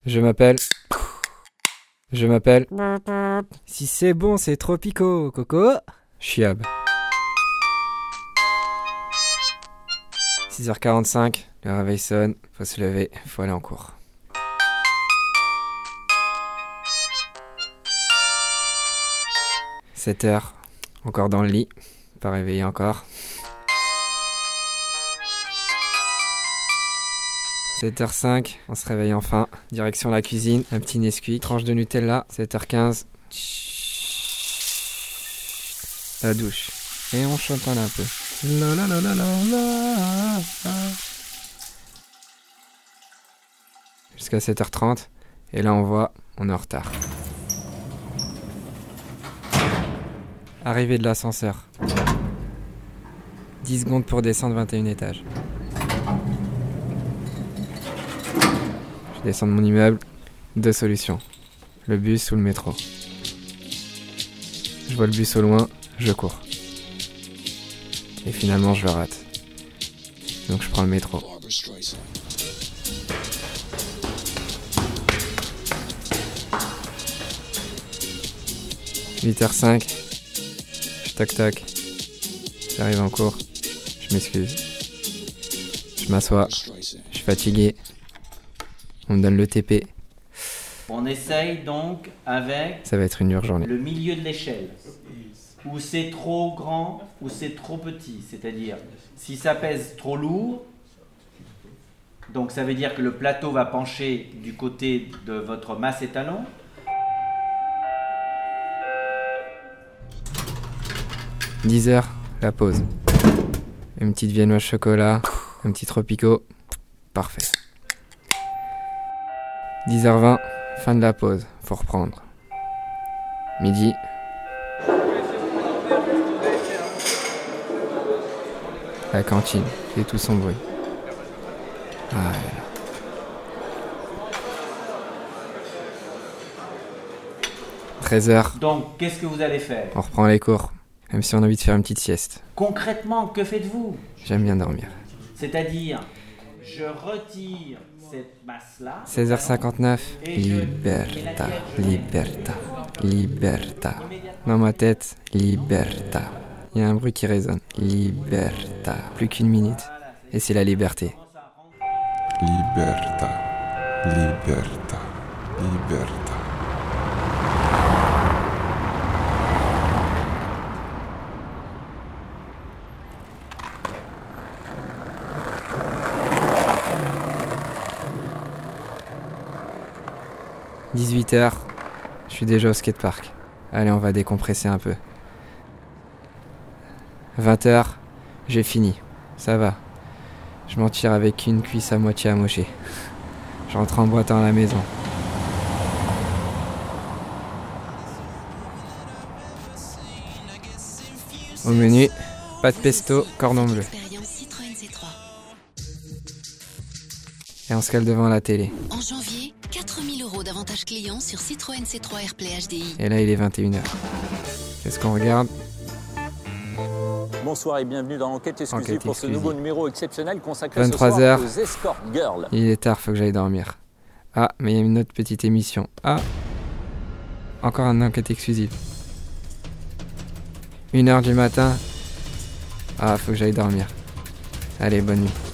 Je m'appelle... Si c'est bon, c'est Tropico, Coco. Chiab. 6h45, le réveil sonne, faut se lever, faut aller en cours. « 7h, encore dans le lit, pas réveillé encore. 7h05, on se réveille enfin, direction la cuisine, un petit Nesquik, tranche de Nutella. 7h15, la douche, et on chantonne un peu. La la la la la la. Jusqu'à 7h30, et là on voit, on est en retard. Arrivée de l'ascenseur. 10 secondes pour descendre 21 étages. Je descends de mon immeuble, 2 solutions. Le bus ou le métro. Je vois le bus au loin, je cours. Et finalement je le rate. Donc je prends le métro. « 8h05, je toc-toc, j'arrive en cours, je m'excuse. Je m'assois, je suis fatigué, on me donne le TP. On essaye donc avec Ça va être une dure journée. le milieu de l'échelle, où c'est trop grand ou c'est trop petit, c'est-à-dire si ça pèse trop lourd, donc ça veut dire que le plateau va pencher du côté de votre masse étalon. 10h, la pause. Une petite viennoise chocolat, un petit Tropico, parfait. 10h20, fin de la pause, faut reprendre. Midi. La cantine, et tout son bruit. Ah là là. 13h, Donc qu'est-ce que vous allez faire? on reprend les cours. Même si on a envie de faire une petite sieste. Concrètement, que faites-vous? J'aime bien dormir. C'est-à-dire, je retire cette masse-là. 16h59, liberta, liberta, liberta. Dans ma tête, liberta. Il y a un bruit qui résonne. Liberta. Plus qu'une minute. Et c'est la liberté. Liberta, liberta, liberta. « 18h, je suis déjà au skatepark. Allez, on va décompresser un peu. 20h, j'ai fini. Ça va. Je m'en tire avec une cuisse à moitié amochée. Je rentre en boitant à la maison. Au menu, pâte pesto, cordon bleu. Et on se cale devant la télé. En janvier, 4 000 € d'avantages clients sur Citroën C3 Airplay HDI. Et là, il est 21h. Qu'est-ce qu'on regarde? Bonsoir et bienvenue dans Enquête exclusive Enquête pour ce exclusive. nouveau numéro exceptionnel consacré 23 ce soir heures. aux escort girls. Il est tard, faut que j'aille dormir. Ah, mais il y a une autre petite émission. Ah, encore une enquête exclusive. 1h du matin. Ah, faut que j'aille dormir. Allez, bonne nuit.